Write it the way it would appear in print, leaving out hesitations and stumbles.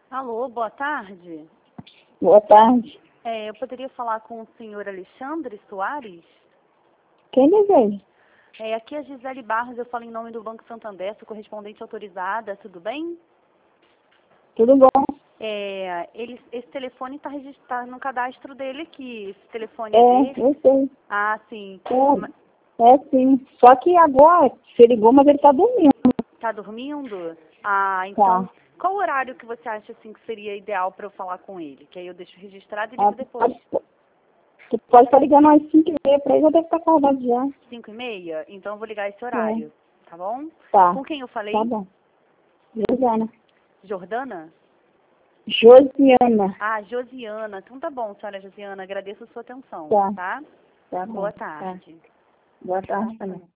Alô, boa tarde. Boa tarde. Eu poderia falar com o senhor Alexandre Soares? Quem deseja? Aqui é a Gisele Barros, eu falo em nome do Banco Santander, sou correspondente autorizada, tudo bem? Tudo bom? Esse telefone está registrado no cadastro dele aqui, esse telefone é dele? Eu sei. Ah, sim. Sim. Só que agora, você ligou, mas ele tá dormindo. Tá dormindo? Ah, então, Tá. qual horário que você acha assim que seria ideal para eu falar com ele? Que aí eu deixo registrado e ligo depois. Você pode estar ligando às 5h30 pra ele, já deve estar acordado já. 5h30? Então eu vou ligar esse horário, tá bom? Tá. Com quem eu falei? Tá bom. Josiana. Jordana? Josiana. Ah, Josiana. Então tá bom, senhora Josiana. Agradeço a sua atenção, Tá. tá? Tá bom. Boa tarde. Tá. Boa tarde também.